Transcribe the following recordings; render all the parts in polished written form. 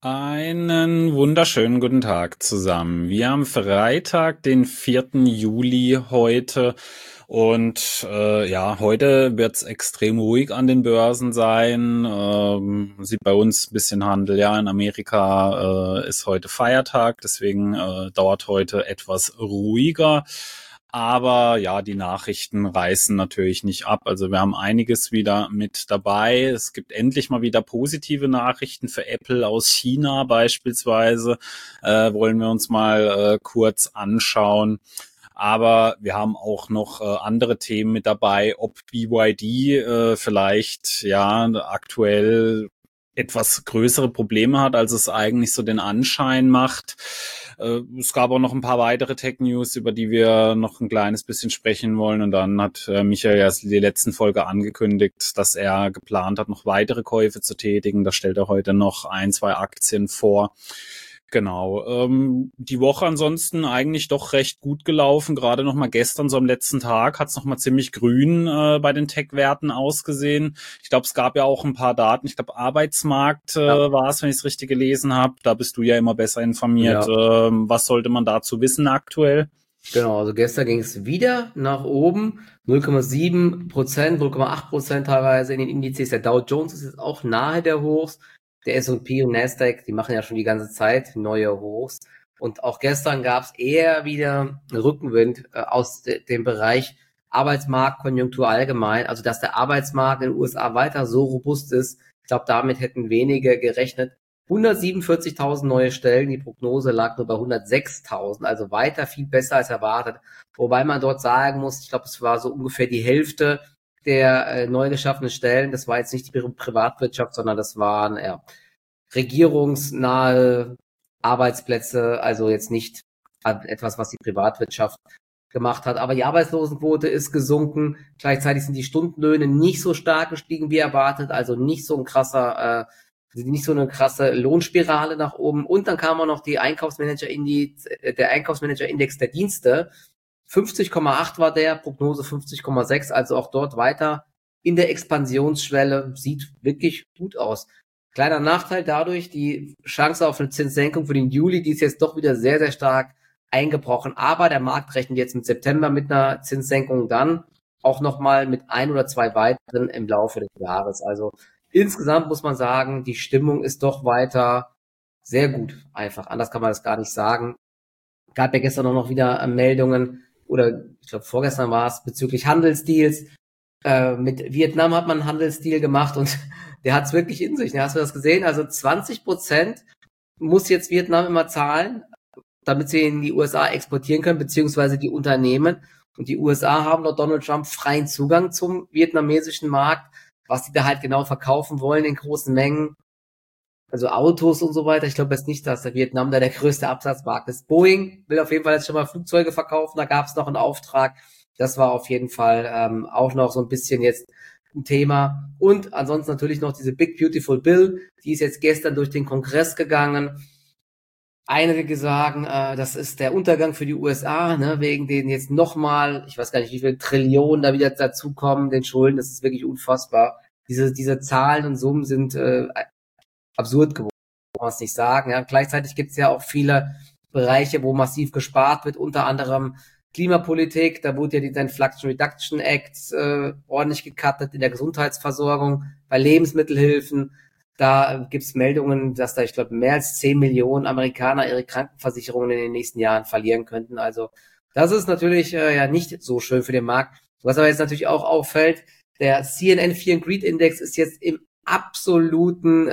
Einen wunderschönen guten Tag zusammen. Wir haben Freitag, den 4. Juli heute und ja, heute wird's extrem ruhig an den Börsen sein. Sieht bei uns ein bisschen Handel. Ja, in Amerika ist heute Feiertag, deswegen dauert heute etwas ruhiger. Aber ja, die Nachrichten reißen natürlich nicht ab. Also wir haben einiges wieder mit dabei. Es gibt endlich mal wieder positive Nachrichten für Apple aus China beispielsweise. Wollen wir uns mal kurz anschauen. Aber wir haben auch noch andere Themen mit dabei, ob BYD vielleicht ja aktuell etwas größere Probleme hat, als es eigentlich so den Anschein macht. Es gab auch noch ein paar weitere Tech-News, über die wir noch ein kleines bisschen sprechen wollen. Und dann hat Michael ja die letzten Folge angekündigt, dass er geplant hat, noch weitere Käufe zu tätigen. Da stellt er heute noch ein, zwei Aktien vor. Genau. Die Woche ansonsten eigentlich doch recht gut gelaufen. Gerade noch mal gestern, so am letzten Tag, hat es noch mal ziemlich grün bei den Tech-Werten ausgesehen. Ich glaube, es gab ja auch ein paar Daten. Ich glaube, Arbeitsmarkt war es, wenn ich es richtig gelesen habe. Da bist du ja immer besser informiert. Ja. Was sollte man dazu wissen aktuell? Genau, also gestern ging es wieder nach oben, 0,7%, 0,8% teilweise in den Indizes. Der Dow Jones ist jetzt auch nahe der Hochs. Der S&P und Nasdaq, die machen ja schon die ganze Zeit neue Hochs. Und auch gestern gab es eher wieder Rückenwind aus dem Bereich Arbeitsmarkt, Konjunktur allgemein. Also dass der Arbeitsmarkt in den USA weiter so robust ist, ich glaube, damit hätten wenige gerechnet. 147.000 neue Stellen, die Prognose lag nur bei 106.000, also weiter viel besser als erwartet. Wobei man dort sagen muss, ich glaube, es war so ungefähr die Hälfte der neu geschaffenen Stellen. Das war jetzt nicht die Privatwirtschaft, sondern das waren regierungsnahe Arbeitsplätze, also jetzt nicht etwas, was die Privatwirtschaft gemacht hat. Aber die Arbeitslosenquote ist gesunken. Gleichzeitig sind die Stundenlöhne nicht so stark gestiegen wie erwartet, also nicht so eine krasse Lohnspirale nach oben. Und dann kam auch noch der Einkaufsmanager-Index der Dienste. 50,8 war der, Prognose 50,6, also auch dort weiter in der Expansionsschwelle, sieht wirklich gut aus. Kleiner Nachteil dadurch, die Chance auf eine Zinssenkung für den Juli, die ist jetzt doch wieder sehr, sehr stark eingebrochen. Aber der Markt rechnet jetzt mit September mit einer Zinssenkung, dann auch nochmal mit ein oder zwei weiteren im Laufe des Jahres. Also insgesamt muss man sagen, die Stimmung ist doch weiter sehr gut. Einfach, anders kann man das gar nicht sagen. Gab ja gestern auch noch wieder Meldungen, oder ich glaube vorgestern war es, bezüglich Handelsdeals. Mit Vietnam hat man einen Handelsdeal gemacht und der hat es wirklich in sich. Hast du das gesehen? Also 20% muss jetzt Vietnam immer zahlen, damit sie in die USA exportieren können, beziehungsweise die Unternehmen. Und die USA haben laut Donald Trump freien Zugang zum vietnamesischen Markt, was die da halt genau verkaufen wollen in großen Mengen. Also Autos und so weiter. Ich glaube jetzt nicht, dass der Vietnam da der größte Absatzmarkt ist. Boeing will auf jeden Fall jetzt schon mal Flugzeuge verkaufen. Da gab es noch einen Auftrag. Das war auf jeden Fall auch noch so ein bisschen jetzt ein Thema. Und ansonsten natürlich noch diese Big Beautiful Bill. Die ist jetzt gestern durch den Kongress gegangen. Einige sagen, das ist der Untergang für die USA, ne, wegen denen jetzt nochmal, ich weiß gar nicht, wie viele Trillionen da wieder dazukommen, den Schulden. Das ist wirklich unfassbar. Diese Zahlen und Summen sind absurd geworden, kann man es nicht sagen. Ja. Gleichzeitig gibt es ja auch viele Bereiche, wo massiv gespart wird, unter anderem Klimapolitik. Da wurde ja die Inflation Reduction Act ordentlich gecuttet in der Gesundheitsversorgung, bei Lebensmittelhilfen. Da gibt es Meldungen, dass da, ich glaube, mehr als 10 Millionen Amerikaner ihre Krankenversicherungen in den nächsten Jahren verlieren könnten. Also das ist natürlich ja nicht so schön für den Markt. Was aber jetzt natürlich auch auffällt, der CNN Fear and Greed Index ist jetzt im absoluten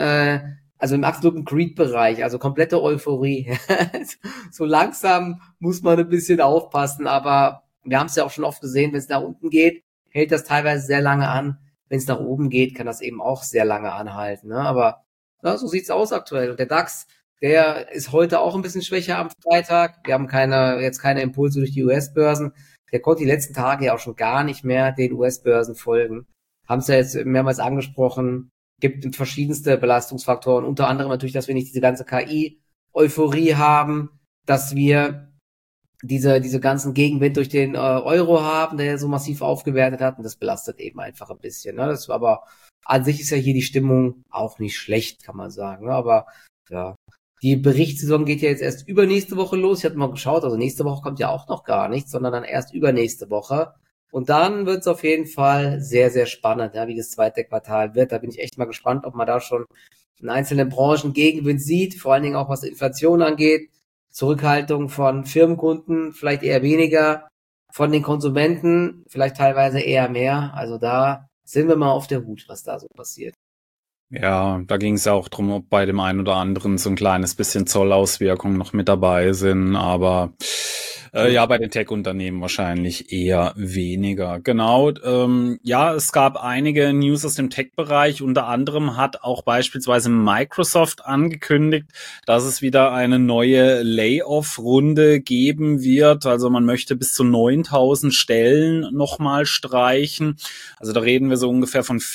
Greed-Bereich, also komplette Euphorie. So langsam muss man ein bisschen aufpassen, aber wir haben es ja auch schon oft gesehen, wenn es nach unten geht, hält das teilweise sehr lange an. Wenn es nach oben geht, kann das eben auch sehr lange anhalten. Ne? Aber ja, so sieht's aus aktuell. Und der DAX, der ist heute auch ein bisschen schwächer am Freitag. Wir haben jetzt keine Impulse durch die US-Börsen. Der konnte die letzten Tage ja auch schon gar nicht mehr den US-Börsen folgen. Haben es ja jetzt mehrmals angesprochen. Gibt verschiedenste Belastungsfaktoren, unter anderem natürlich, dass wir nicht diese ganze KI-Euphorie haben, dass wir diese ganzen Gegenwind durch den Euro haben, der so massiv aufgewertet hat, und das belastet eben einfach ein bisschen. Ne? Aber an sich ist ja hier die Stimmung auch nicht schlecht, kann man sagen. Ne? Aber ja. Die Berichtssaison geht ja jetzt erst übernächste Woche los. Ich hatte mal geschaut, also nächste Woche kommt ja auch noch gar nichts, sondern dann erst übernächste Woche. Und dann wird es auf jeden Fall sehr, sehr spannend, ja, wie das zweite Quartal wird. Da bin ich echt mal gespannt, ob man da schon in einzelnen Branchen Gegenwind sieht, vor allen Dingen auch was Inflation angeht, Zurückhaltung von Firmenkunden, vielleicht eher weniger, von den Konsumenten vielleicht teilweise eher mehr. Also da sind wir mal auf der Hut, was da so passiert. Ja, da ging es ja auch drum, ob bei dem einen oder anderen so ein kleines bisschen Zollauswirkungen noch mit dabei sind, aber ja, bei den Tech-Unternehmen wahrscheinlich eher weniger. Genau, ja, es gab einige News aus dem Tech-Bereich. Unter anderem hat auch beispielsweise Microsoft angekündigt, dass es wieder eine neue Layoff-Runde geben wird. Also man möchte bis zu 9.000 Stellen nochmal streichen. Also da reden wir so ungefähr von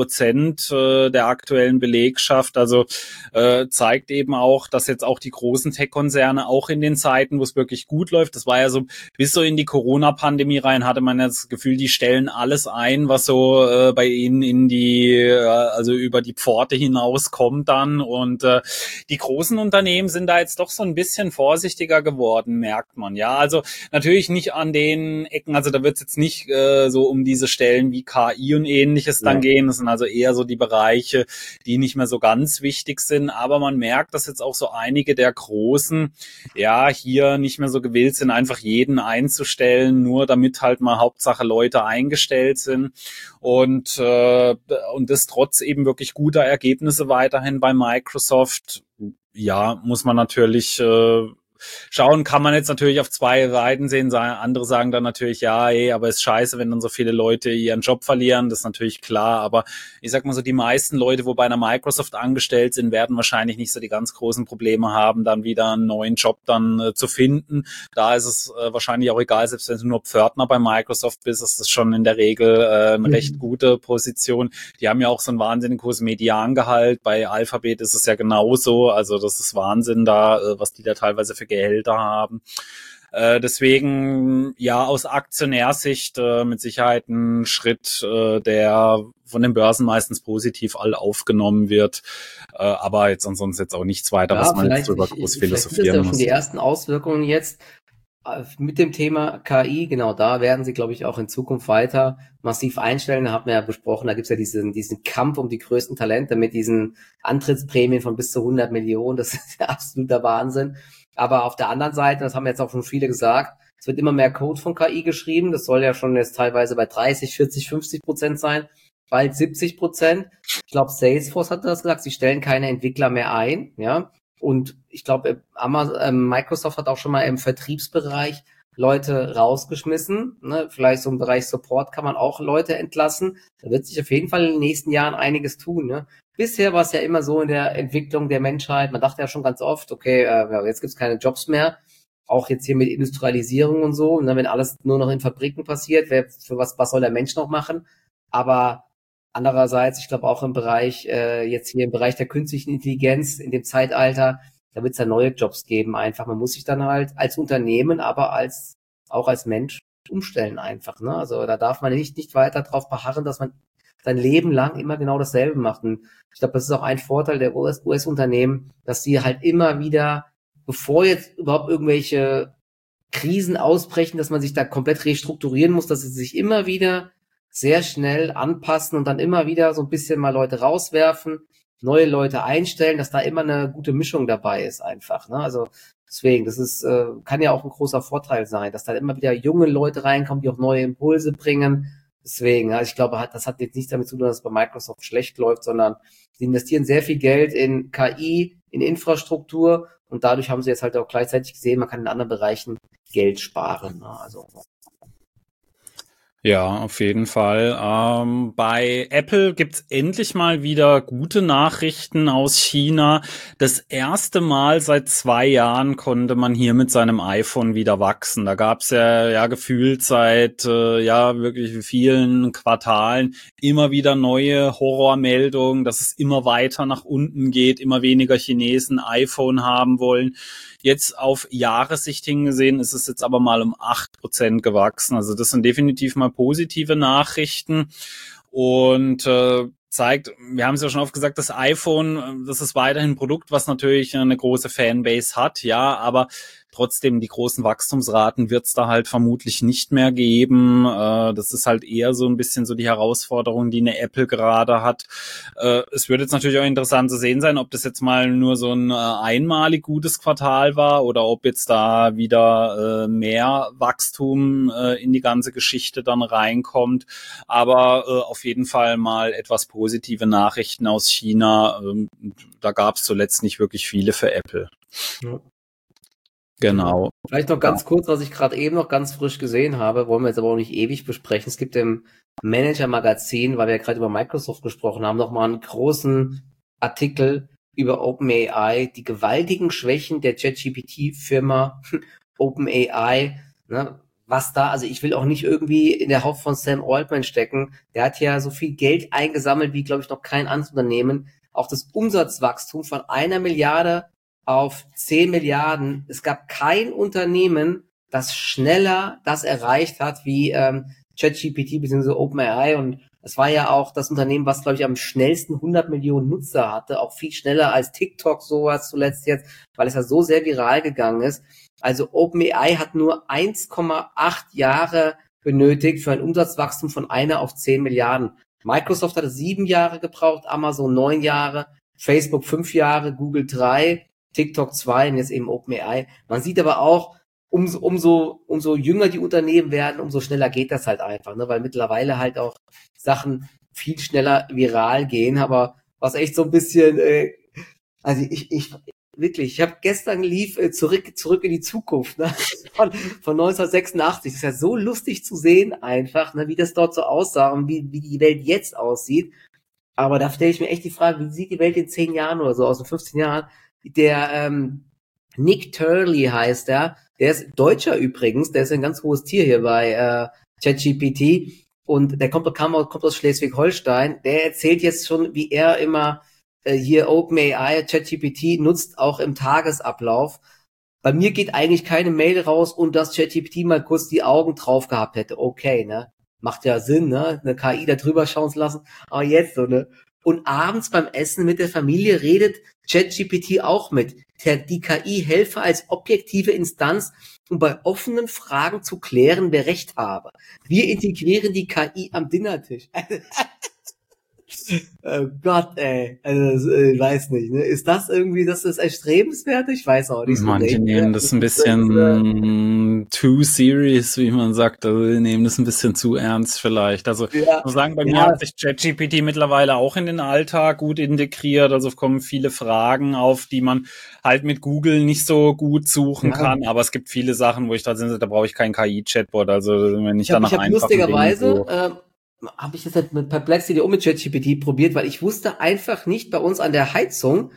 4% der aktuellen Belegschaft. Also zeigt eben auch, dass jetzt auch die großen Tech-Konzerne auch in den Zeiten, wo es wirklich gut läuft, das war ja so, bis so in die Corona-Pandemie rein, hatte man ja das Gefühl, die stellen alles ein, was so bei ihnen in die, also über die Pforte hinauskommt dann. Und die großen Unternehmen sind da jetzt doch so ein bisschen vorsichtiger geworden, merkt man. Ja, also natürlich nicht an den Ecken, also da wird es jetzt nicht so um diese Stellen wie KI und ähnliches dann gehen. Das sind also eher so die Bereiche, die nicht mehr so ganz wichtig sind. Aber man merkt, dass jetzt auch so einige der Großen ja hier nicht mehr so gewillt sind, einfach jeden einzustellen, nur damit halt mal Hauptsache Leute eingestellt sind. Und das trotz eben wirklich guter Ergebnisse weiterhin bei Microsoft. Ja, muss man natürlich schauen, kann man jetzt natürlich auf zwei Seiten sehen. Andere sagen dann natürlich, ja, aber ist scheiße, wenn dann so viele Leute ihren Job verlieren. Das ist natürlich klar. Aber ich sag mal so, die meisten Leute, wo bei einer Microsoft angestellt sind, werden wahrscheinlich nicht so die ganz großen Probleme haben, dann wieder einen neuen Job dann zu finden. Da ist es wahrscheinlich auch egal, selbst wenn du nur Pförtner bei Microsoft bist, ist das schon in der Regel eine recht gute Position. Die haben ja auch so ein wahnsinnig hohes Mediangehalt. Bei Alphabet ist es ja genauso. Also das ist Wahnsinn da, was die da teilweise für Gehälter haben. Deswegen, ja, aus Aktionärsicht mit Sicherheit ein Schritt, der von den Börsen meistens positiv all aufgenommen wird. Aber jetzt ansonsten jetzt auch nichts weiter, Ja, was man jetzt vielleicht, drüber groß vielleicht sind das philosophieren ja schon muss. die ersten Auswirkungen jetzt mit dem Thema KI. Genau, da werden sie, glaube ich, auch in Zukunft weiter massiv einstellen. Da hat man ja besprochen, da gibt's ja diesen Kampf um die größten Talente mit diesen Antrittsprämien von bis zu 100 Millionen. Das ist ja absoluter Wahnsinn. Aber auf der anderen Seite, das haben jetzt auch schon viele gesagt, es wird immer mehr Code von KI geschrieben. Das soll ja schon jetzt teilweise bei 30, 40, 50% sein, bald 70%. Ich glaube, Salesforce hat das gesagt, sie stellen keine Entwickler mehr ein, ja. Und ich glaube, Microsoft hat auch schon mal im Vertriebsbereich Leute rausgeschmissen. Ne? Vielleicht so im Bereich Support kann man auch Leute entlassen. Da wird sich auf jeden Fall in den nächsten Jahren einiges tun. Ne? Bisher war es ja immer so in der Entwicklung der Menschheit, man dachte ja schon ganz oft, okay, jetzt gibt's keine Jobs mehr. Auch jetzt hier mit Industrialisierung und so. Und dann, wenn alles nur noch in Fabriken passiert, für was soll der Mensch noch machen? Aber andererseits, ich glaube auch im Bereich, jetzt hier im Bereich der künstlichen Intelligenz, in dem Zeitalter, da wird es ja neue Jobs geben einfach. Man muss sich dann halt als Unternehmen, aber auch als Mensch umstellen einfach. Ne? Also da darf man nicht weiter drauf beharren, dass man sein Leben lang immer genau dasselbe macht. Und ich glaube, das ist auch ein Vorteil der US-Unternehmen, dass sie halt immer wieder, bevor jetzt überhaupt irgendwelche Krisen ausbrechen, dass man sich da komplett restrukturieren muss, dass sie sich immer wieder sehr schnell anpassen und dann immer wieder so ein bisschen mal Leute rauswerfen, neue Leute einstellen, dass da immer eine gute Mischung dabei ist einfach. Ne? Also deswegen, das ist kann ja auch ein großer Vorteil sein, dass da immer wieder junge Leute reinkommen, die auch neue Impulse bringen. Deswegen, also ich glaube, das hat jetzt nichts damit zu tun, dass es bei Microsoft schlecht läuft, sondern sie investieren sehr viel Geld in KI, in Infrastruktur und dadurch haben sie jetzt halt auch gleichzeitig gesehen, man kann in anderen Bereichen Geld sparen. Ne? Also Ja, auf jeden Fall. Bei Apple gibt's endlich mal wieder gute Nachrichten aus China. Das erste Mal seit 2 Jahren konnte man hier mit seinem iPhone wieder wachsen. Da gab's ja gefühlt seit wirklich vielen Quartalen immer wieder neue Horrormeldungen, dass es immer weiter nach unten geht, immer weniger Chinesen iPhone haben wollen. Jetzt auf Jahressicht hingesehen ist es jetzt aber mal um 8% gewachsen. Also das sind definitiv mal positive Nachrichten. Und zeigt, wir haben es ja schon oft gesagt, das iPhone, das ist weiterhin ein Produkt, was natürlich eine große Fanbase hat, ja, aber trotzdem die großen Wachstumsraten wird es da halt vermutlich nicht mehr geben. Das ist halt eher so ein bisschen so die Herausforderung, die eine Apple gerade hat. Es wird jetzt natürlich auch interessant zu sehen sein, ob das jetzt mal nur so ein einmalig gutes Quartal war oder ob jetzt da wieder mehr Wachstum in die ganze Geschichte dann reinkommt. Aber auf jeden Fall mal etwas positive Nachrichten aus China. Da gab es zuletzt nicht wirklich viele für Apple. Ja. Genau. Vielleicht noch ganz kurz, was ich gerade eben noch ganz frisch gesehen habe, wollen wir jetzt aber auch nicht ewig besprechen. Es gibt im Manager-Magazin, weil wir ja gerade über Microsoft gesprochen haben, nochmal einen großen Artikel über OpenAI, die gewaltigen Schwächen der ChatGPT-Firma OpenAI, ne, was da, also ich will auch nicht irgendwie in der Haut von Sam Altman stecken. Der hat ja so viel Geld eingesammelt wie, glaube ich, noch kein anderes Unternehmen. Auch das Umsatzwachstum von 1 Milliarde auf 10 Milliarden. Es gab kein Unternehmen, das schneller das erreicht hat wie ChatGPT bzw. OpenAI, und es war ja auch das Unternehmen, was, glaube ich, am schnellsten 100 Millionen Nutzer hatte, auch viel schneller als TikTok sowas zuletzt jetzt, weil es ja so sehr viral gegangen ist. Also OpenAI hat nur 1,8 Jahre benötigt für ein Umsatzwachstum von 1 auf 10 Milliarden. Microsoft hatte 7 Jahre gebraucht, Amazon 9 Jahre, Facebook 5 Jahre, Google 3, TikTok 2 und jetzt eben OpenAI. Man sieht aber auch, umso jünger die Unternehmen werden, umso schneller geht das halt einfach, ne? Weil mittlerweile halt auch Sachen viel schneller viral gehen. Aber was echt so ein bisschen, also ich habe gestern lief zurück in die Zukunft, ne? Von 1986. Das ist ja so lustig zu sehen einfach, ne? Wie das dort so aussah und wie die Welt jetzt aussieht. Aber da stelle ich mir echt die Frage, wie sieht die Welt in 10 Jahren oder so aus, in 15 Jahren? Der Nick Turley heißt der ist Deutscher übrigens, der ist ein ganz hohes Tier hier bei ChatGPT und der kommt aus Schleswig-Holstein. Der erzählt jetzt schon, wie er immer hier OpenAI, ChatGPT nutzt, auch im Tagesablauf. Bei mir geht eigentlich keine Mail raus, und dass ChatGPT mal kurz die Augen drauf gehabt hätte. Okay, ne? Macht ja Sinn, ne? Eine KI da drüber schauen zu lassen. Aber jetzt so, ne? Und abends beim Essen mit der Familie redet ChatGPT auch mit. Die KI helfe als objektive Instanz, um bei offenen Fragen zu klären, wer Recht habe. Wir integrieren die KI am Dinnertisch. Oh Gott, ey. Also, ich weiß nicht, ne? Ist das irgendwie, das ist erstrebenswert? Ich weiß auch nicht. Manche nehmen das ein bisschen too serious, wie man sagt. Also, die nehmen das ein bisschen zu ernst vielleicht. Also, ich muss sagen, bei mir hat sich ChatGPT mittlerweile auch in den Alltag gut integriert. Also, es kommen viele Fragen auf, die man halt mit Google nicht so gut suchen kann. Aber es gibt viele Sachen, wo ich da brauche ich keinen KI-Chatbot. Also, wenn ich danach einfach lustigerweise habe ich das halt mit Perplexity und mit ChatGPT probiert, weil ich wusste einfach nicht bei uns an der Heizung,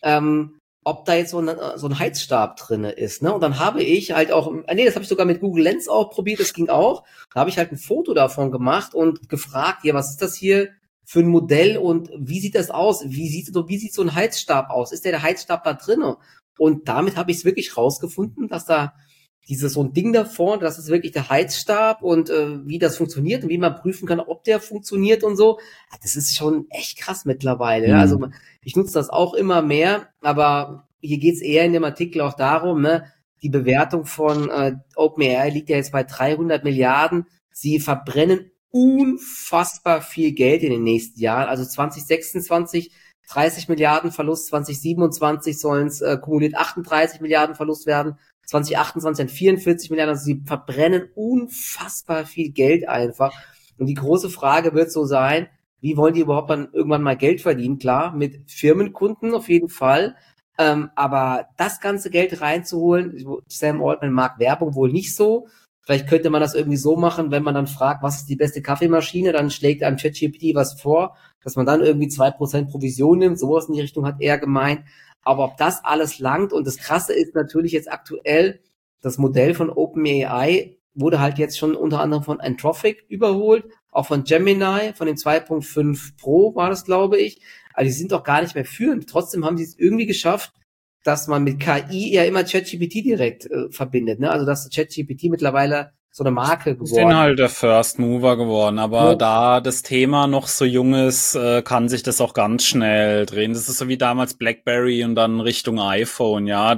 ob da jetzt so ein Heizstab drinne ist, ne? Und dann habe ich halt auch, das habe ich sogar mit Google Lens auch probiert, das ging auch. Da habe ich halt ein Foto davon gemacht und gefragt, ja, was ist das hier für ein Modell und wie sieht das aus? Wie sieht so ein Heizstab aus? Ist der Heizstab da drinne? Und damit habe ich es wirklich rausgefunden, dass da so ein Ding davor, das ist wirklich der Heizstab und wie das funktioniert und wie man prüfen kann, ob der funktioniert und so. Das ist schon echt krass mittlerweile. Ne? Also ich nutze das auch immer mehr, aber hier geht's eher in dem Artikel auch darum, ne, die Bewertung von OpenAI liegt ja jetzt bei 300 Milliarden. Sie verbrennen unfassbar viel Geld in den nächsten Jahren. Also 2026 30 Milliarden Verlust, 2027 sollen es kumuliert 38 Milliarden Verlust werden. 2028 dann 44 Milliarden, also sie verbrennen unfassbar viel Geld einfach. Und die große Frage wird so sein, wie wollen die überhaupt dann irgendwann mal Geld verdienen? Klar, mit Firmenkunden auf jeden Fall. Aber das ganze Geld reinzuholen, Sam Altman mag Werbung wohl nicht so. Vielleicht könnte man das irgendwie so machen, wenn man dann fragt, was ist die beste Kaffeemaschine, dann schlägt einem ChatGPT was vor, dass man dann irgendwie 2% Provision nimmt. Sowas in die Richtung hat er gemeint. Aber ob das alles langt, und das Krasse ist natürlich jetzt aktuell, das Modell von OpenAI wurde halt jetzt schon unter anderem von Anthropic überholt, auch von Gemini, von dem 2.5 Pro war das, glaube ich. Also die sind doch gar nicht mehr führend. Trotzdem haben sie es irgendwie geschafft, dass man mit KI ja immer ChatGPT direkt verbindet. Ne? Also dass ChatGPT mittlerweile so eine Marke Die sind geworden. halt der First Mover geworden, aber da das Thema noch so jung ist, kann sich das auch ganz schnell drehen. Das ist so wie damals BlackBerry und dann Richtung iPhone, ja.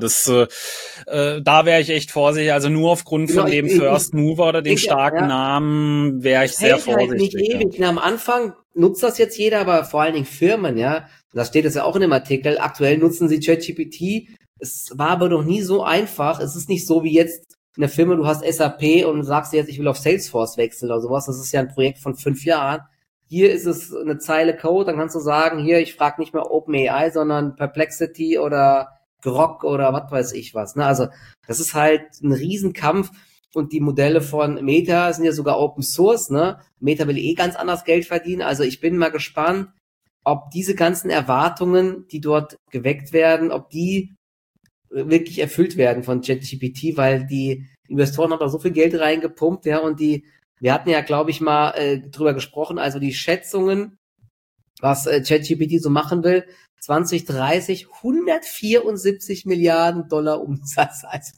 Da wäre ich echt vorsichtig. Also nur aufgrund Genau, von dem First Mover oder dem denke, starken ja, Namen wäre ich es sehr hält halt nicht vorsichtig. ewig. Ja. Am Anfang nutzt das jetzt jeder, aber vor allen Dingen Firmen, ja. Da steht es ja auch in dem Artikel. Aktuell nutzen sie ChatGPT. Es war aber noch nie so einfach. Es ist nicht so wie jetzt in der Firma, du hast SAP und sagst jetzt, ich will auf Salesforce wechseln oder sowas. Das ist ja ein Projekt von 5 Jahren. Hier ist es eine Zeile Code, dann kannst du sagen, hier, ich frage nicht mehr OpenAI, sondern Perplexity oder Grok oder was weiß ich was. Ne? Also das ist halt ein Riesenkampf. Und die Modelle von Meta sind ja sogar Open Source, ne? Meta will eh ganz anders Geld verdienen. Also ich bin mal gespannt, ob diese ganzen Erwartungen, die dort geweckt werden, ob die wirklich erfüllt werden von ChatGPT, weil die Investoren haben da so viel Geld reingepumpt, ja, und wir hatten ja, glaube ich, mal drüber gesprochen, also die Schätzungen, was ChatGPT so machen will, 2030 174 Milliarden Dollar Umsatz. Also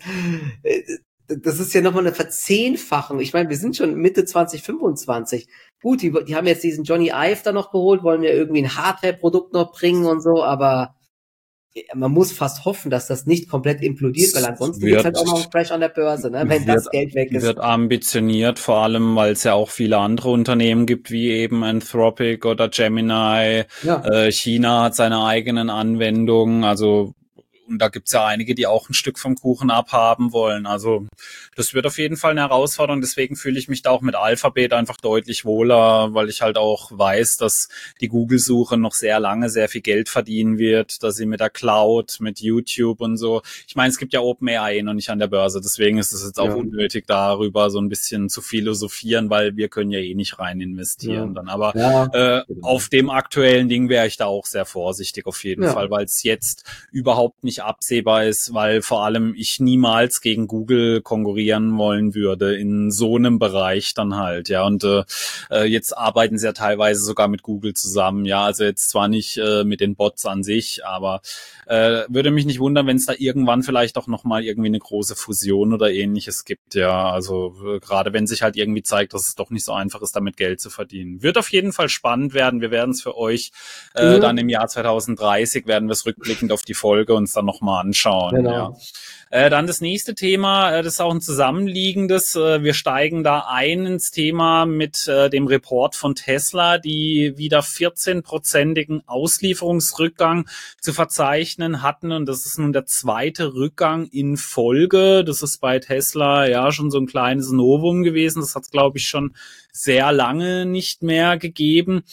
das ist ja nochmal eine Verzehnfachung. Ich meine, wir sind schon Mitte 2025. Gut, die haben jetzt diesen Johnny Ive da noch geholt, wollen ja irgendwie ein Hardware-Produkt noch bringen und so, aber man muss fast hoffen, dass das nicht komplett implodiert, weil ansonsten gibt's halt auch noch einen Crash an der Börse, ne, wenn das Geld weg ist. Wird ambitioniert, vor allem, weil es ja auch viele andere Unternehmen gibt, wie eben Anthropic oder Gemini. Ja. China hat seine eigenen Anwendungen, also und da gibt's ja einige, die auch ein Stück vom Kuchen abhaben wollen. Also das wird auf jeden Fall eine Herausforderung. Deswegen fühle ich mich da auch mit Alphabet einfach deutlich wohler, weil ich halt auch weiß, dass die Google-Suche noch sehr lange sehr viel Geld verdienen wird, dass sie mit der Cloud, mit YouTube und so. Ich meine, es gibt ja OpenAI noch nicht an der Börse, deswegen ist es jetzt auch unnötig, darüber so ein bisschen zu philosophieren, weil wir können ja eh nicht rein investieren dann. Aber auf dem aktuellen Ding wäre ich da auch sehr vorsichtig auf jeden Fall, weil es jetzt überhaupt nicht absehbar ist, weil vor allem ich niemals gegen Google konkurrieren wollen würde in so einem Bereich dann halt, ja, und jetzt arbeiten sie ja teilweise sogar mit Google zusammen, ja, also jetzt zwar nicht mit den Bots an sich, aber würde mich nicht wundern, wenn es da irgendwann vielleicht auch nochmal irgendwie eine große Fusion oder ähnliches gibt, ja, also gerade wenn sich halt irgendwie zeigt, dass es doch nicht so einfach ist, damit Geld zu verdienen. Wird auf jeden Fall spannend werden, wir werden es für euch dann im Jahr 2030 werden wir es rückblickend auf die Folge uns dann nochmal anschauen. Genau. Ja. Dann das nächste Thema, das ist auch ein zusammenliegendes. Wir steigen da ein ins Thema mit dem Report von Tesla, die wieder 14-prozentigen Auslieferungsrückgang zu verzeichnen hatten. Und das ist nun der zweite Rückgang in Folge. Das ist bei Tesla ja schon so ein kleines Novum gewesen. Das hat es, glaube ich, schon sehr lange nicht mehr gegeben.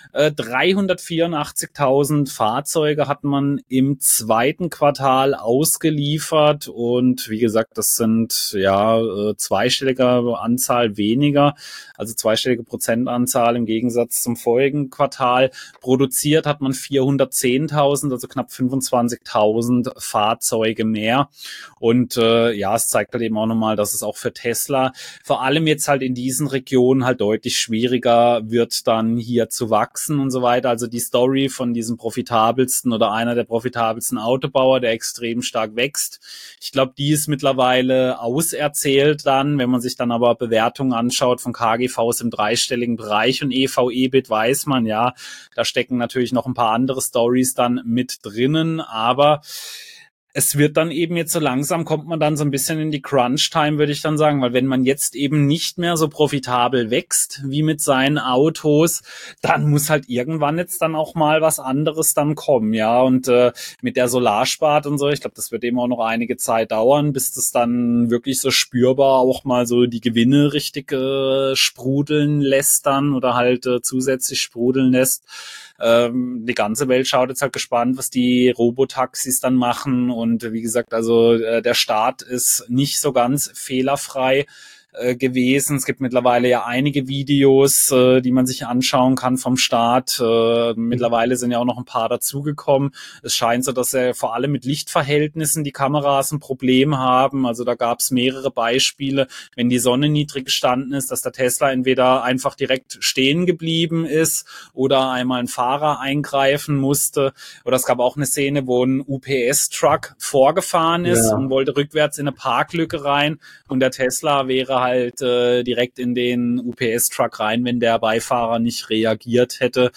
384.000 Fahrzeuge hat man im zweiten Quartal ausgeliefert und wie gesagt, das sind ja zweistellige Anzahl weniger, also zweistellige Prozentanzahl im Gegensatz zum vorigen Quartal. Produziert hat man 410.000, also knapp 25.000 Fahrzeuge mehr und es zeigt halt eben auch nochmal, dass es auch für Tesla vor allem jetzt halt in diesen Regionen halt deutlich schwieriger wird, dann hier zu wachsen und so weiter. Also die Story von diesem profitabelsten oder einer der profitabelsten Autobauer, der extrem stark wächst. Ich glaube, die ist mittlerweile auserzählt dann, wenn man sich dann aber Bewertungen anschaut von KGVs im dreistelligen Bereich und EV/EBIT weiß man, ja, da stecken natürlich noch ein paar andere Stories dann mit drinnen, aber es wird dann eben jetzt so langsam, kommt man dann so ein bisschen in die Crunch-Time, würde ich dann sagen, weil wenn man jetzt eben nicht mehr so profitabel wächst wie mit seinen Autos, dann muss halt irgendwann jetzt dann auch mal was anderes dann kommen, ja, und mit der Solarsparte und so, ich glaube, das wird eben auch noch einige Zeit dauern, bis das dann wirklich so spürbar auch mal so die Gewinne richtig sprudeln lässt dann oder halt zusätzlich sprudeln lässt. Die ganze Welt schaut jetzt halt gespannt, was die Robotaxis dann machen und wie gesagt, also der Start ist nicht so ganz fehlerfrei gewesen. Es gibt mittlerweile ja einige Videos, die man sich anschauen kann vom Start. Mittlerweile sind ja auch noch ein paar dazugekommen. Es scheint so, dass vor allem mit Lichtverhältnissen die Kameras ein Problem haben. Also da gab es mehrere Beispiele, wenn die Sonne niedrig gestanden ist, dass der Tesla entweder einfach direkt stehen geblieben ist oder einmal ein Fahrer eingreifen musste. Oder es gab auch eine Szene, wo ein UPS-Truck vorgefahren ist und wollte rückwärts in eine Parklücke rein und der Tesla wäre halt direkt in den UPS-Truck rein, wenn der Beifahrer nicht reagiert hätte.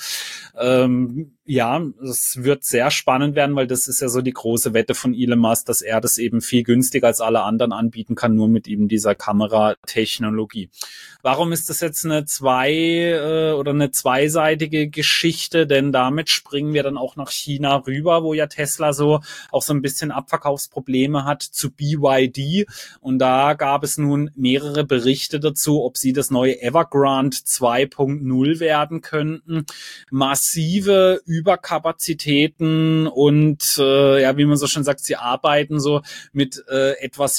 Ja, es wird sehr spannend werden, weil das ist ja so die große Wette von Elon Musk, dass er das eben viel günstiger als alle anderen anbieten kann, nur mit eben dieser Kameratechnologie. Warum ist das jetzt eine eine zweiseitige Geschichte? Denn damit springen wir dann auch nach China rüber, wo ja Tesla so auch so ein bisschen Abverkaufsprobleme hat, zu BYD. Und da gab es nun mehrere Berichte dazu, ob sie das neue Evergrande 2.0 werden könnten. Massive Überkapazitäten und ja, wie man so schon sagt, sie arbeiten so mit etwas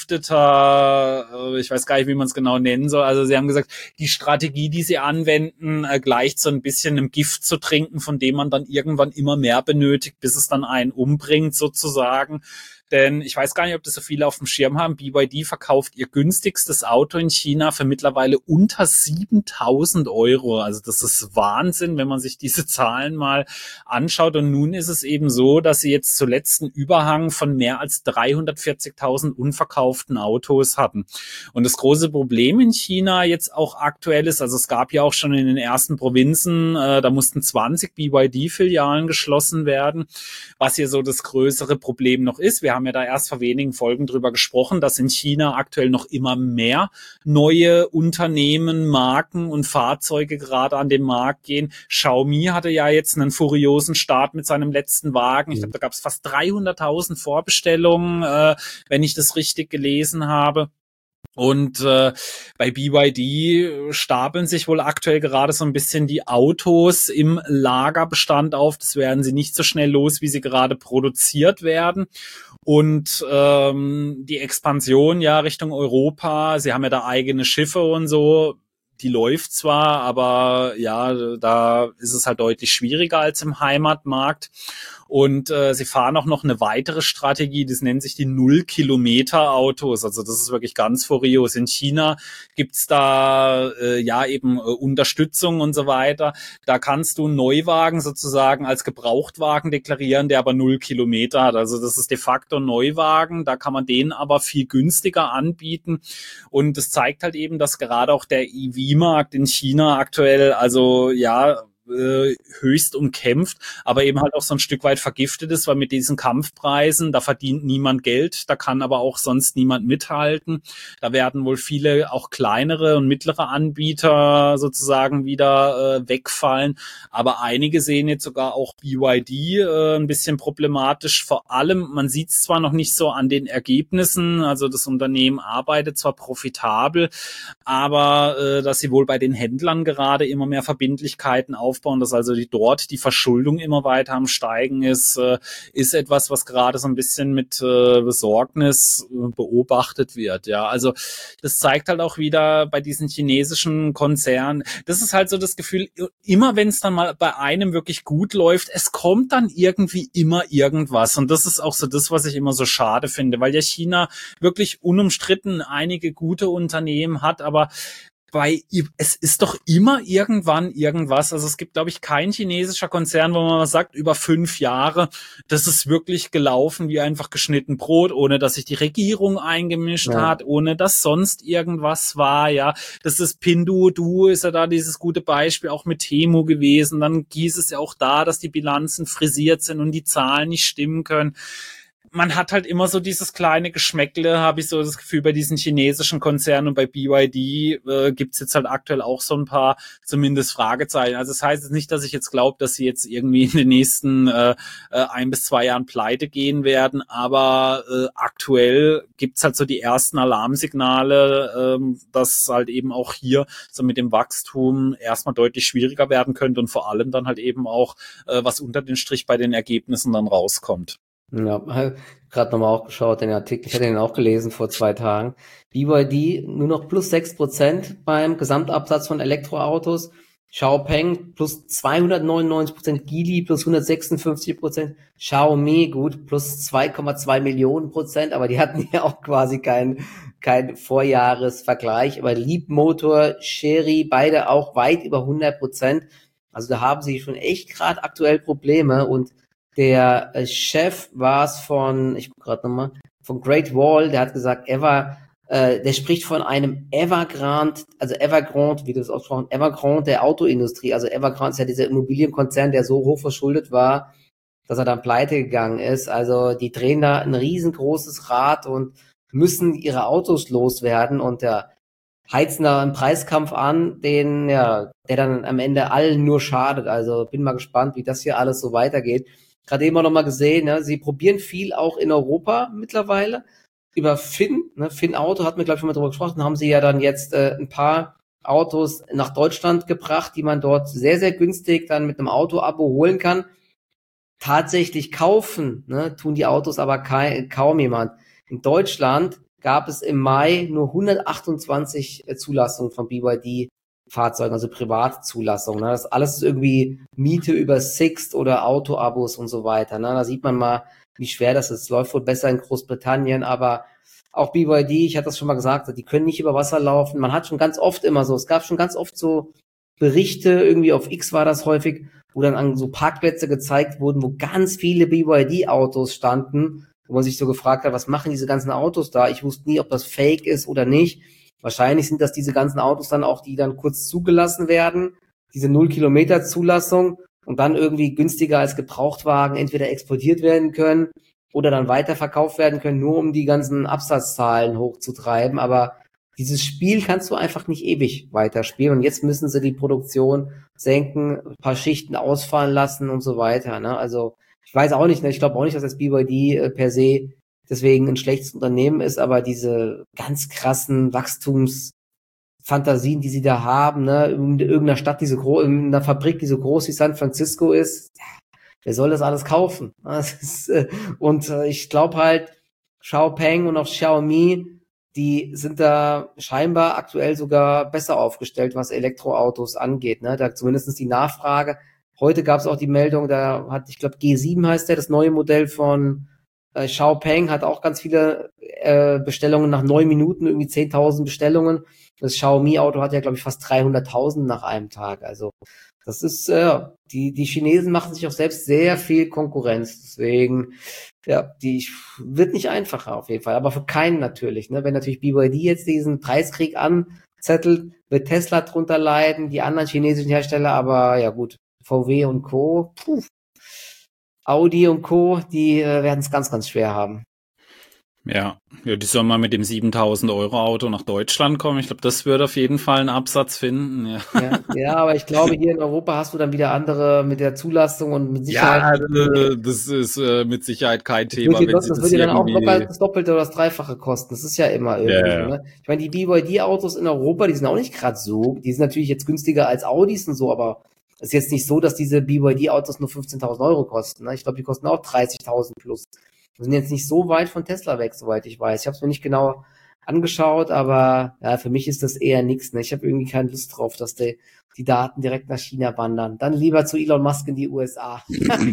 vergifteter, ich weiß gar nicht, wie man es genau nennen soll. Also sie haben gesagt, die Strategie, die sie anwenden, gleicht so ein bisschen einem Gift zu trinken, von dem man dann irgendwann immer mehr benötigt, bis es dann einen umbringt sozusagen. Denn ich weiß gar nicht, ob das so viele auf dem Schirm haben. BYD verkauft ihr günstigstes Auto in China für mittlerweile unter 7.000 Euro. Also das ist Wahnsinn, wenn man sich diese Zahlen mal anschaut. Und nun ist es eben so, dass sie jetzt zuletzt einen Überhang von mehr als 340.000 unverkauften Autos hatten. Und das große Problem in China jetzt auch aktuell ist, also es gab ja auch schon in den ersten Provinzen, da mussten 20 BYD-Filialen geschlossen werden, was hier so das größere Problem noch ist. Wir haben ja da erst vor wenigen Folgen drüber gesprochen, dass in China aktuell noch immer mehr neue Unternehmen, Marken und Fahrzeuge gerade an den Markt gehen. Xiaomi hatte ja jetzt einen furiosen Start mit seinem letzten Wagen. Ich glaube, da gab es fast 300.000 Vorbestellungen, wenn ich das richtig gelesen habe. Und bei BYD stapeln sich wohl aktuell gerade so ein bisschen die Autos im Lagerbestand auf. Das werden sie nicht so schnell los, wie sie gerade produziert werden. Und die Expansion ja Richtung Europa, sie haben ja da eigene Schiffe und so, die läuft zwar, aber ja, da ist es halt deutlich schwieriger als im Heimatmarkt. Und sie fahren auch noch eine weitere Strategie, das nennt sich die Null-Kilometer-Autos. Also das ist wirklich ganz furios. In China gibt's da ja eben Unterstützung und so weiter. Da kannst du einen Neuwagen sozusagen als Gebrauchtwagen deklarieren, der aber 0 Kilometer hat. Also das ist de facto ein Neuwagen. Da kann man den aber viel günstiger anbieten. Und das zeigt halt eben, dass gerade auch der EV-Markt in China aktuell, also ja, höchst umkämpft, aber eben halt auch so ein Stück weit vergiftet ist, weil mit diesen Kampfpreisen, da verdient niemand Geld, da kann aber auch sonst niemand mithalten. Da werden wohl viele auch kleinere und mittlere Anbieter sozusagen wieder wegfallen, aber einige sehen jetzt sogar auch BYD ein bisschen problematisch. Vor allem, man sieht es zwar noch nicht so an den Ergebnissen, also das Unternehmen arbeitet zwar profitabel, aber dass sie wohl bei den Händlern gerade immer mehr Verbindlichkeiten aufbauen, dass also dort die Verschuldung immer weiter am Steigen ist etwas, was gerade so ein bisschen mit Besorgnis beobachtet wird. Ja, also das zeigt halt auch wieder bei diesen chinesischen Konzernen, das ist halt so das Gefühl, immer wenn es dann mal bei einem wirklich gut läuft, es kommt dann irgendwie immer irgendwas. Und das ist auch so das, was ich immer so schade finde, weil ja China wirklich unumstritten einige gute Unternehmen hat, aber es ist doch immer irgendwann irgendwas. Also es gibt, glaube ich, kein chinesischer Konzern, wo man was sagt, über 5 Jahre, das ist wirklich gelaufen wie einfach geschnitten Brot, ohne dass sich die Regierung eingemischt hat, ohne dass sonst irgendwas war, ja. Das ist Pinduoduo, ist ja da dieses gute Beispiel, auch mit Temu gewesen. Dann hieß es ja auch da, dass die Bilanzen frisiert sind und die Zahlen nicht stimmen können. Man hat halt immer so dieses kleine Geschmäckle, habe ich so das Gefühl, bei diesen chinesischen Konzernen, und bei BYD gibt's jetzt halt aktuell auch so ein paar zumindest Fragezeichen. Also das heißt jetzt nicht, dass ich jetzt glaube, dass sie jetzt irgendwie in den nächsten 1 bis 2 Jahren pleite gehen werden, aber aktuell gibt's halt so die ersten Alarmsignale, dass halt eben auch hier so mit dem Wachstum erstmal deutlich schwieriger werden könnte und vor allem dann halt eben auch, was unter den Strich bei den Ergebnissen dann rauskommt. Ja, gerade nochmal auch geschaut, den Artikel, ich hatte den auch gelesen vor 2 Tagen. BYD nur noch plus 6% beim Gesamtabsatz von Elektroautos. Xiaopeng plus 299%, Geely plus 156%, Xiaomi gut plus 2,2 Millionen Prozent, aber die hatten ja auch quasi kein Vorjahresvergleich. Aber Leapmotor, Chery, beide auch weit über 100%. Also da haben sie schon echt gerade aktuell Probleme. Und der Chef war es von, ich gucke gerade nochmal, von Great Wall, der hat gesagt, er war Der spricht von einem Evergrande, also Evergrande, wie du es aussprachst, Evergrande der Autoindustrie. Also Evergrande ist ja dieser Immobilienkonzern, der so hoch verschuldet war, dass er dann pleite gegangen ist. Also die drehen da ein riesengroßes Rad und müssen ihre Autos loswerden und heizen da einen Preiskampf an, der dann am Ende allen nur schadet. Also bin mal gespannt, wie das hier alles so weitergeht. Gerade eben auch noch mal gesehen, ne, sie probieren viel auch in Europa mittlerweile. Über Finn, ne, Finn Auto, hatten wir, glaube ich, schon mal drüber gesprochen, haben sie ja dann jetzt ein paar Autos nach Deutschland gebracht, die man dort sehr, sehr günstig dann mit einem Auto-Abo holen kann. Tatsächlich kaufen, ne, tun die Autos aber kaum jemand. In Deutschland gab es im Mai nur 128 Zulassungen von BYD-Fahrzeugen, also Privatzulassungen. Ne. Das alles ist irgendwie Miete über Sixt oder Autoabos und so weiter. Ne. Da sieht man mal, wie schwer das ist. Es läuft wohl besser in Großbritannien, aber auch BYD, ich hatte das schon mal gesagt, die können nicht über Wasser laufen. Man hat schon ganz oft immer so, es gab schon ganz oft so Berichte, irgendwie auf X war das häufig, wo dann an so Parkplätze gezeigt wurden, wo ganz viele BYD-Autos standen, wo man sich so gefragt hat, was machen diese ganzen Autos da? Ich wusste nie, ob das Fake ist oder nicht. Wahrscheinlich sind das diese ganzen Autos dann auch, die dann kurz zugelassen werden, diese 0-Kilometer-Zulassung und dann irgendwie günstiger als Gebrauchtwagen entweder exportiert werden können oder dann weiterverkauft werden können, nur um die ganzen Absatzzahlen hochzutreiben. Aber dieses Spiel kannst du einfach nicht ewig weiterspielen. Und jetzt müssen sie die Produktion senken, ein paar Schichten ausfallen lassen und so weiter. Ne? Also ich weiß auch nicht, ne? Ich glaube auch nicht, dass das BYD per se deswegen ein schlechtes Unternehmen ist, aber diese ganz krassen Wachstumsfantasien, die sie da haben, ne, in irgendeiner Stadt, in einer Fabrik, die so groß wie San Francisco ist, wer soll das alles kaufen? Ich glaube halt, Xiaopeng und auch Xiaomi, die sind da scheinbar aktuell sogar besser aufgestellt, was Elektroautos angeht. Ne? Da zumindest die Nachfrage. Heute gab es auch die Meldung, da hat, ich glaube, G7 heißt der, das neue Modell von Xiaopeng, hat auch ganz viele Bestellungen nach 9 Minuten, irgendwie 10.000 Bestellungen. Das Xiaomi-Auto hat ja, glaube ich, fast 300.000 nach einem Tag. Also das ist, die Chinesen machen sich auch selbst sehr viel Konkurrenz. Deswegen, ja, wird nicht einfacher auf jeden Fall. Aber für keinen natürlich. Ne? Wenn natürlich BYD jetzt diesen Preiskrieg anzettelt, wird Tesla drunter leiden, die anderen chinesischen Hersteller. Aber ja gut, VW und Co., Audi und Co., die werden es ganz, ganz schwer haben. Ja, die sollen mal mit dem 7.000 Euro Auto nach Deutschland kommen. Ich glaube, das würde auf jeden Fall einen Absatz finden. Ja, aber ich glaube, hier in Europa hast du dann wieder andere mit der Zulassung und mit Sicherheit. Ja, das ist mit Sicherheit kein Thema. Das würde dann auch locker das Doppelte oder das Dreifache kosten. Das ist ja immer irgendwie so. Ne? Ich meine, die BYD-Autos in Europa, die sind auch nicht gerade so. Die sind natürlich jetzt günstiger als Audis und so, aber es ist jetzt nicht so, dass diese BYD-Autos nur 15.000 Euro kosten. Ne? Ich glaube, die kosten auch 30.000 plus. Wir sind jetzt nicht so weit von Tesla weg, soweit ich weiß. Ich habe es mir nicht genau angeschaut, aber ja, für mich ist das eher nichts. Ne? Ich habe irgendwie keine Lust drauf, dass die Daten direkt nach China wandern. Dann lieber zu Elon Musk in die USA.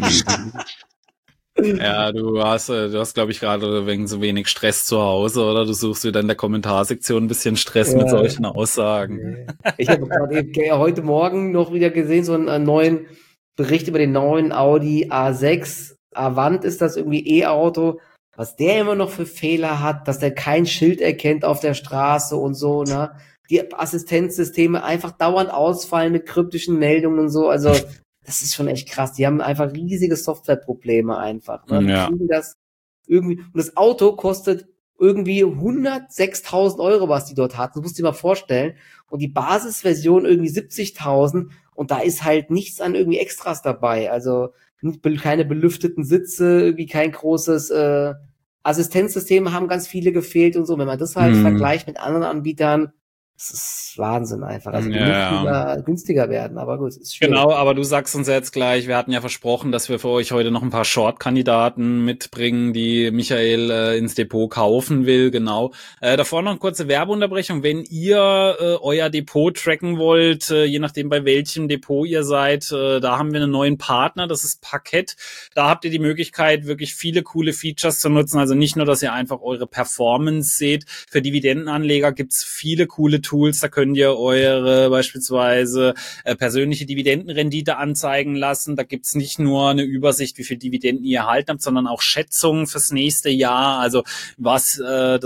Ja, du hast, glaube ich, gerade wegen so wenig Stress zu Hause, oder? Du suchst wieder in der Kommentarsektion ein bisschen Stress mit solchen Aussagen. Nee. Ich habe gerade heute Morgen noch wieder gesehen, so einen neuen Bericht über den neuen Audi A6. Avant ist das irgendwie E-Auto, was der immer noch für Fehler hat, dass der kein Schild erkennt auf der Straße und so, ne? Die Assistenzsysteme einfach dauernd ausfallen mit kryptischen Meldungen und so, also das ist schon echt krass. Die haben einfach riesige Softwareprobleme einfach, ne? Die kriegen das irgendwie, und das Auto kostet irgendwie 106.000 Euro, was die dort hatten, das musst du dir mal vorstellen, und die Basisversion irgendwie 70.000 und da ist halt nichts an irgendwie Extras dabei, also keine belüfteten Sitze, irgendwie kein großes Assistenzsystem haben ganz viele gefehlt und so. Wenn man das halt vergleicht mit anderen Anbietern, das ist Wahnsinn einfach. Also günstiger werden, aber gut, ist schwierig. Genau, aber du sagst uns jetzt gleich, wir hatten ja versprochen, dass wir für euch heute noch ein paar Short-Kandidaten mitbringen, die Michael ins Depot kaufen will, genau. Davor noch eine kurze Werbeunterbrechung. Wenn ihr euer Depot tracken wollt, je nachdem bei welchem Depot ihr seid, da haben wir einen neuen Partner, das ist Parkett. Da habt ihr die Möglichkeit, wirklich viele coole Features zu nutzen. Also nicht nur, dass ihr einfach eure Performance seht. Für Dividendenanleger gibt's viele coole Tools, da könnt ihr eure beispielsweise persönliche Dividendenrendite anzeigen lassen. Da gibt's nicht nur eine Übersicht, wie viel Dividenden ihr erhalten habt, sondern auch Schätzungen fürs nächste Jahr. Also was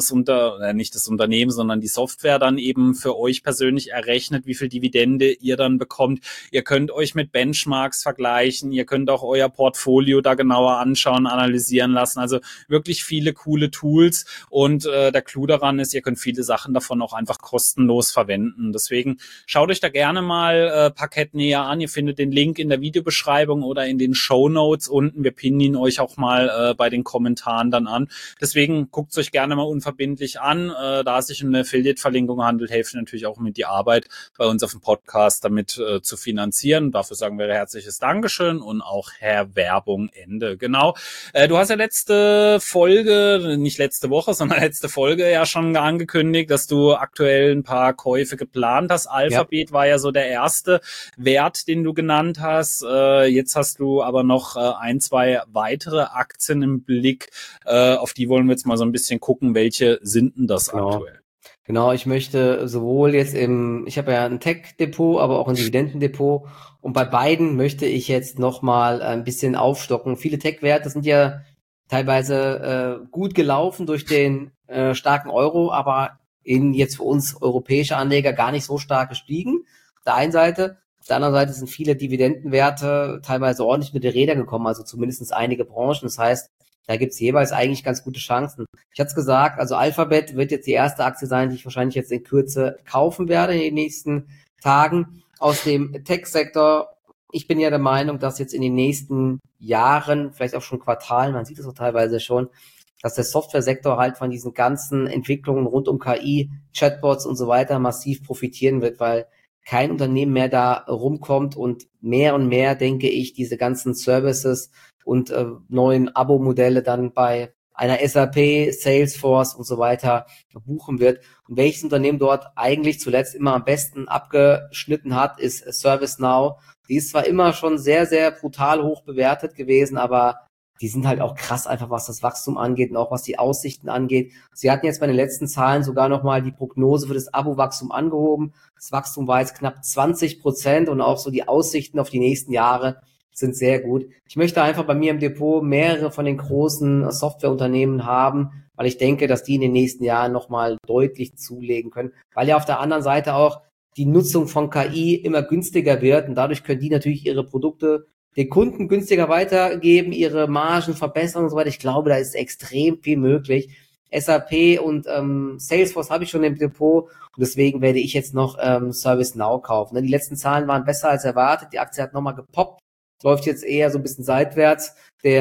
nicht das Unternehmen, sondern die Software dann eben für euch persönlich errechnet, wie viel Dividende ihr dann bekommt. Ihr könnt euch mit Benchmarks vergleichen. Ihr könnt auch euer Portfolio da genauer anschauen, analysieren lassen. Also wirklich viele coole Tools. Und der Clou daran ist, ihr könnt viele Sachen davon auch einfach kostenlos verwenden. Deswegen schaut euch da gerne mal Parkett näher an. Ihr findet den Link in der Videobeschreibung oder in den Shownotes unten. Wir pinnen ihn euch auch mal bei den Kommentaren dann an. Deswegen guckt es euch gerne mal unverbindlich an. Da es sich um eine Affiliate-Verlinkung handelt, helfen natürlich auch mit die Arbeit bei uns auf dem Podcast damit zu finanzieren. Dafür sagen wir herzliches Dankeschön und auch Herr Werbung Ende. Genau. Du hast ja letzte Folge, nicht letzte Woche, sondern letzte Folge ja schon angekündigt, dass du aktuell ein paar Käufe geplant hast. Alphabet war ja so der erste Wert, den du genannt hast. Jetzt hast du aber noch ein, zwei weitere Aktien im Blick. Auf die wollen wir jetzt mal so ein bisschen gucken, welche sind denn das aktuell? Genau, ich möchte sowohl jetzt ich habe ja ein Tech-Depot, aber auch ein Dividendendepot, und bei beiden möchte ich jetzt nochmal ein bisschen aufstocken. Viele Tech-Werte sind ja teilweise gut gelaufen durch den starken Euro, aber jetzt für uns europäische Anleger gar nicht so stark gestiegen. Auf der einen Seite. Auf der anderen Seite sind viele Dividendenwerte teilweise ordentlich mit den Rädern gekommen, also zumindest einige Branchen. Das heißt, da gibt's jeweils eigentlich ganz gute Chancen. Ich hatte es gesagt, also Alphabet wird jetzt die erste Aktie sein, die ich wahrscheinlich jetzt in Kürze kaufen werde in den nächsten Tagen. Aus dem Tech-Sektor, ich bin ja der Meinung, dass jetzt in den nächsten Jahren, vielleicht auch schon Quartalen, man sieht es auch teilweise schon, dass der Software-Sektor halt von diesen ganzen Entwicklungen rund um KI, Chatbots und so weiter massiv profitieren wird, weil kein Unternehmen mehr da rumkommt und mehr, denke ich, diese ganzen Services und neuen Abo-Modelle dann bei einer SAP, Salesforce und so weiter buchen wird. Und welches Unternehmen dort eigentlich zuletzt immer am besten abgeschnitten hat, ist ServiceNow. Die ist zwar immer schon sehr, sehr brutal hoch bewertet gewesen, aber die sind halt auch krass einfach, was das Wachstum angeht und auch was die Aussichten angeht. Sie hatten jetzt bei den letzten Zahlen sogar nochmal die Prognose für das Abo-Wachstum angehoben. Das Wachstum war jetzt knapp 20% und auch so die Aussichten auf die nächsten Jahre sind sehr gut. Ich möchte einfach bei mir im Depot mehrere von den großen Softwareunternehmen haben, weil ich denke, dass die in den nächsten Jahren nochmal deutlich zulegen können, weil ja auf der anderen Seite auch die Nutzung von KI immer günstiger wird und dadurch können die natürlich ihre Produkte den Kunden günstiger weitergeben, ihre Margen verbessern und so weiter. Ich glaube, da ist extrem viel möglich. SAP und Salesforce habe ich schon im Depot und deswegen werde ich jetzt noch ServiceNow kaufen. Die letzten Zahlen waren besser als erwartet. Die Aktie hat nochmal gepoppt, läuft jetzt eher so ein bisschen seitwärts.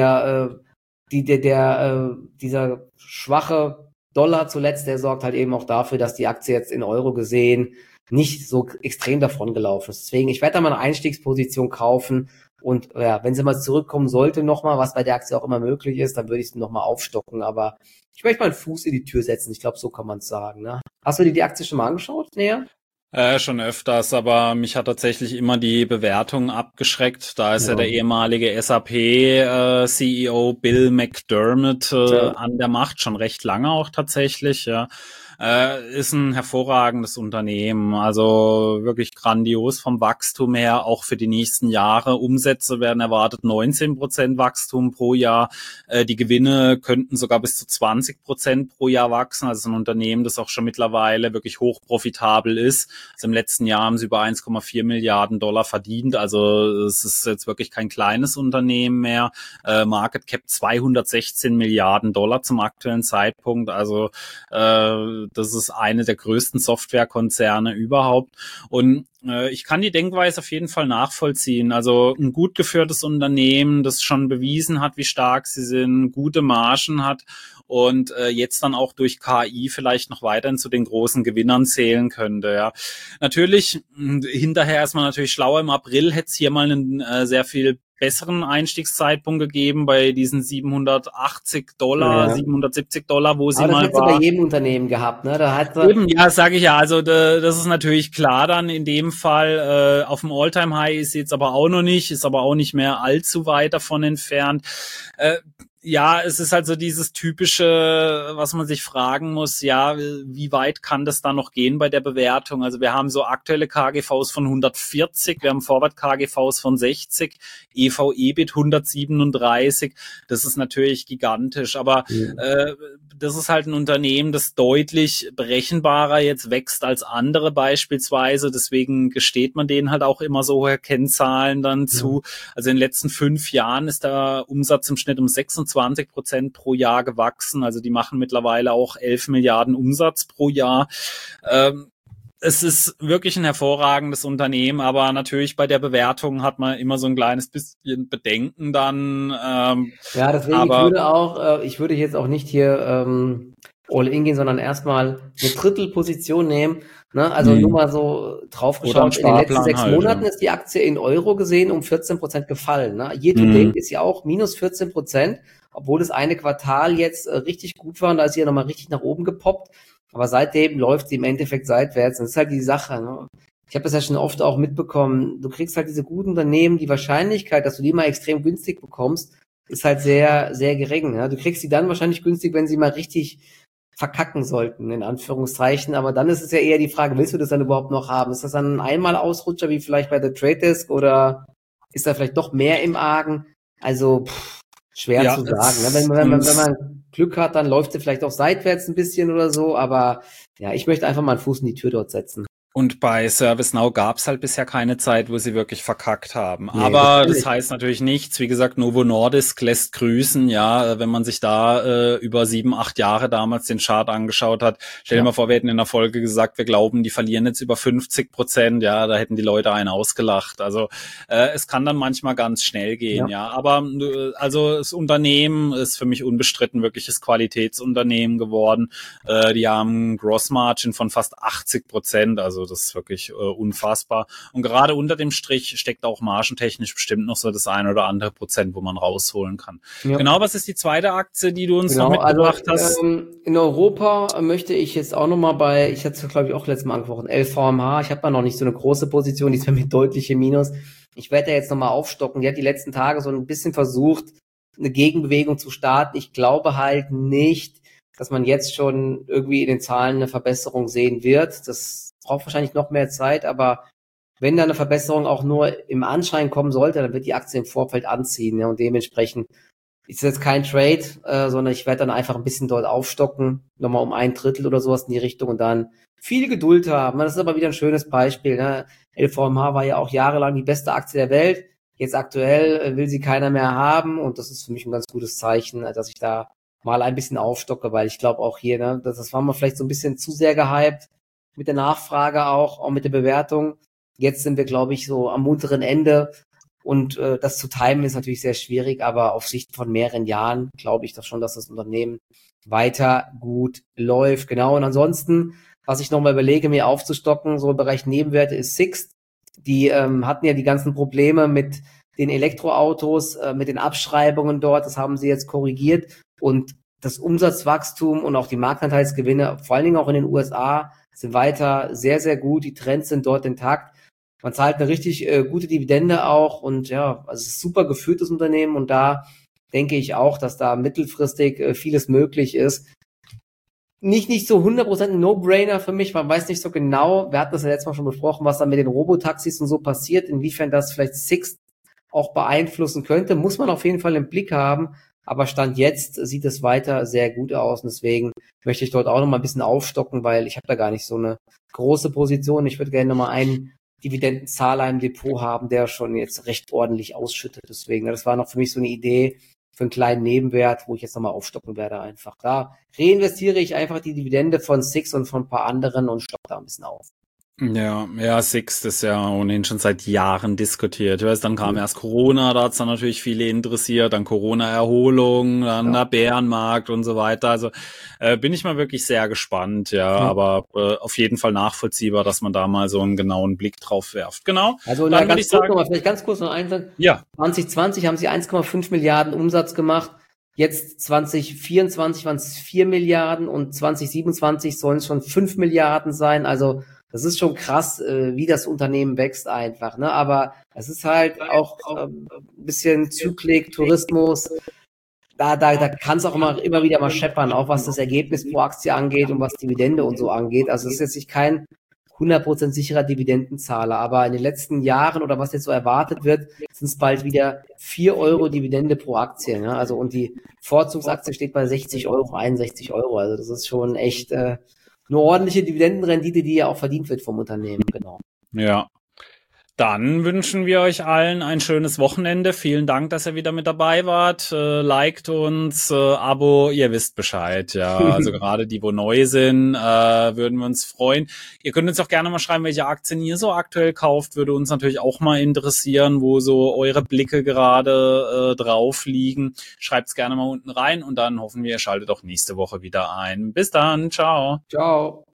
Dieser schwache Dollar zuletzt, der sorgt halt eben auch dafür, dass die Aktie jetzt in Euro gesehen nicht so extrem davon gelaufen ist. Deswegen, ich werde da mal eine Einstiegsposition kaufen und ja, wenn sie mal zurückkommen sollte nochmal, was bei der Aktie auch immer möglich ist, dann würde ich sie nochmal aufstocken, aber ich möchte mal einen Fuß in die Tür setzen. Ich glaube, so kann man es sagen. Ne? Hast du dir die Aktie schon mal angeschaut näher? Schon öfters, aber mich hat tatsächlich immer die Bewertung abgeschreckt. Da ist ja der ehemalige SAP-CEO Bill McDermott an der Macht, schon recht lange auch tatsächlich, ja. Ist ein hervorragendes Unternehmen, also wirklich grandios vom Wachstum her, auch für die nächsten Jahre. Umsätze werden erwartet 19% Wachstum pro Jahr. Die Gewinne könnten sogar bis zu 20% pro Jahr wachsen. Also ein Unternehmen, das auch schon mittlerweile wirklich hochprofitabel ist. Also im letzten Jahr haben sie über 1,4 Milliarden Dollar verdient. Also es ist jetzt wirklich kein kleines Unternehmen mehr. Market Cap 216 Milliarden Dollar zum aktuellen Zeitpunkt. Also das ist eine der größten Softwarekonzerne überhaupt. Und ich kann die Denkweise auf jeden Fall nachvollziehen. Also ein gut geführtes Unternehmen, das schon bewiesen hat, wie stark sie sind, gute Margen hat und jetzt dann auch durch KI vielleicht noch weiterhin zu den großen Gewinnern zählen könnte. Ja, natürlich, hinterher ist man natürlich schlauer. Im April hätte es hier mal einen sehr viel besseren Einstiegszeitpunkt gegeben bei diesen $780, $770, wo sie aber mal das war. hätte bei jedem Unternehmen gehabt, ne? Da hat Eben, ja, sage ich ja. Also das ist natürlich klar dann in dem Fall. Auf dem All-Time-High ist jetzt aber auch noch nicht, ist aber auch nicht mehr allzu weit davon entfernt. Ja, es ist halt so dieses typische, was man sich fragen muss, ja, wie weit kann das da noch gehen bei der Bewertung? Also wir haben so aktuelle KGVs von 140, wir haben Forward KGVs von 60, EV/EBIT 137. Das ist natürlich gigantisch, aber das ist halt ein Unternehmen, das deutlich berechenbarer jetzt wächst als andere beispielsweise. Deswegen gesteht man denen halt auch immer so hohe Kennzahlen dann zu. Also in den letzten 5 Jahren ist der Umsatz im Schnitt um 26% pro Jahr gewachsen. Also die machen mittlerweile auch 11 Milliarden Umsatz pro Jahr. Es ist wirklich ein hervorragendes Unternehmen, aber natürlich bei der Bewertung hat man immer so ein kleines bisschen Bedenken dann. Ja, deswegen, ich würde jetzt auch nicht hier all in gehen, sondern erstmal eine Drittelposition nehmen. Ne? Also nur mal so draufgeschaut, in den letzten 6 Monaten ist die Aktie in Euro gesehen um 14% gefallen. Ne? Year to date ist ja auch minus 14%, obwohl das eine Quartal jetzt richtig gut war und da ist sie ja nochmal richtig nach oben gepoppt. Aber seitdem läuft sie im Endeffekt seitwärts. Und das ist halt die Sache. Ne? Ich habe das ja schon oft auch mitbekommen. Du kriegst halt diese guten Unternehmen, die Wahrscheinlichkeit, dass du die mal extrem günstig bekommst, ist halt sehr, sehr gering. Ja? Du kriegst sie dann wahrscheinlich günstig, wenn sie mal richtig verkacken sollten, in Anführungszeichen. Aber dann ist es ja eher die Frage, willst du das dann überhaupt noch haben? Ist das dann ein Einmal-Ausrutscher, wie vielleicht bei der Trade Desk, oder ist da vielleicht doch mehr im Argen? Also, schwer zu sagen. Ne? Wenn man Glück hat, dann läuft sie vielleicht auch seitwärts ein bisschen oder so, aber ja, ich möchte einfach mal einen Fuß in die Tür dort setzen. Und bei ServiceNow gab es halt bisher keine Zeit, wo sie wirklich verkackt haben. Nee, aber das heißt natürlich nichts. Wie gesagt, Novo Nordisk lässt grüßen. Ja, wenn man sich da über 7, 8 Jahre damals den Chart angeschaut hat. Stell dir mal vor, wir hätten in der Folge gesagt, wir glauben, die verlieren jetzt über 50%. Ja, da hätten die Leute einen ausgelacht. Also es kann dann manchmal ganz schnell gehen. Ja, aber also das Unternehmen ist für mich unbestritten wirkliches Qualitätsunternehmen geworden. Die haben Gross Margin von fast 80%. Also das ist wirklich unfassbar. Und gerade unter dem Strich steckt auch margentechnisch bestimmt noch so das 1 oder andere Prozent, wo man rausholen kann. Ja. Genau, was ist die zweite Aktie, die du uns noch mitgebracht hast? In Europa möchte ich jetzt auch nochmal ich hatte es glaube ich auch letztes Mal angesprochen, LVMH. Ich habe da noch nicht so eine große Position, die ist mit deutlichem Minus. Ich werde da jetzt nochmal aufstocken. Die hat die letzten Tage so ein bisschen versucht, eine Gegenbewegung zu starten. Ich glaube halt nicht, dass man jetzt schon irgendwie in den Zahlen eine Verbesserung sehen wird. Das braucht wahrscheinlich noch mehr Zeit, aber wenn da eine Verbesserung auch nur im Anschein kommen sollte, dann wird die Aktie im Vorfeld anziehen. Ja, und dementsprechend ist jetzt kein Trade, sondern ich werde dann einfach ein bisschen dort aufstocken, nochmal um 1/3 oder sowas in die Richtung und dann viel Geduld haben. Das ist aber wieder ein schönes Beispiel. Ne? LVMH war ja auch jahrelang die beste Aktie der Welt. Jetzt aktuell will sie keiner mehr haben und das ist für mich ein ganz gutes Zeichen, dass ich da mal ein bisschen aufstocke, weil ich glaube auch hier, ne, das war mal vielleicht so ein bisschen zu sehr gehypt mit der Nachfrage auch mit der Bewertung. Jetzt sind wir, glaube ich, so am unteren Ende und das zu timen ist natürlich sehr schwierig, aber auf Sicht von mehreren Jahren glaube ich doch schon, dass das Unternehmen weiter gut läuft. Genau, und ansonsten, was ich nochmal überlege, mir aufzustocken, so im Bereich Nebenwerte, ist Sixt. Die hatten ja die ganzen Probleme mit den Elektroautos, mit den Abschreibungen dort, das haben sie jetzt korrigiert und das Umsatzwachstum und auch die Marktanteilsgewinne, vor allen Dingen auch in den USA, sind weiter sehr, sehr gut. Die Trends sind dort intakt. Man zahlt eine richtig gute Dividende auch und ja, also es ist super geführtes Unternehmen und da denke ich auch, dass da mittelfristig vieles möglich ist. Nicht so 100% ein No-Brainer für mich, man weiß nicht so genau, wir hatten das ja letztes Mal schon besprochen, was da mit den Robotaxis und so passiert, inwiefern das vielleicht Sixt auch beeinflussen könnte, muss man auf jeden Fall im Blick haben. Aber Stand jetzt sieht es weiter sehr gut aus und deswegen möchte ich dort auch nochmal ein bisschen aufstocken, weil ich habe da gar nicht so eine große Position. Ich würde gerne nochmal einen Dividendenzahler im Depot haben, der schon jetzt recht ordentlich ausschüttet. Deswegen, das war noch für mich so eine Idee für einen kleinen Nebenwert, wo ich jetzt nochmal aufstocken werde einfach. Da reinvestiere ich einfach die Dividende von Six und von ein paar anderen und stocke da ein bisschen auf. Ja, Sixt ist ja ohnehin schon seit Jahren diskutiert. Ich weiß, dann kam erst Corona, da hat's dann natürlich viele interessiert, dann Corona-Erholung, dann der Bärenmarkt und so weiter. Also bin ich mal wirklich sehr gespannt, aber auf jeden Fall nachvollziehbar, dass man da mal so einen genauen Blick drauf werft. Genau. Also dann vielleicht ganz kurz noch eins. Ja. 2020 haben sie 1,5 Milliarden Umsatz gemacht. Jetzt 2024 waren es 4 Milliarden und 2027 sollen es schon 5 Milliarden sein. Also das ist schon krass, wie das Unternehmen wächst einfach, ne? Aber es ist halt auch ein bisschen Zyklik, Tourismus. da kann es auch immer wieder mal scheppern, auch was das Ergebnis pro Aktie angeht und was Dividende und so angeht. Also es ist jetzt nicht kein 100% sicherer Dividendenzahler, aber in den letzten Jahren oder was jetzt so erwartet wird, sind es bald wieder 4 Euro Dividende pro Aktie. Ne? Also und die Vorzugsaktie steht bei 60 Euro, 61 Euro. Also das ist schon echt eine ordentliche Dividendenrendite, die ja auch verdient wird vom Unternehmen. Genau. Ja. Dann wünschen wir euch allen ein schönes Wochenende. Vielen Dank, dass ihr wieder mit dabei wart. Liked uns, Abo, ihr wisst Bescheid. Ja, also gerade die, wo neu sind, würden wir uns freuen. Ihr könnt uns auch gerne mal schreiben, welche Aktien ihr so aktuell kauft. Würde uns natürlich auch mal interessieren, wo so eure Blicke gerade drauf liegen. Schreibt's gerne mal unten rein und dann hoffen wir, ihr schaltet auch nächste Woche wieder ein. Bis dann, ciao. Ciao.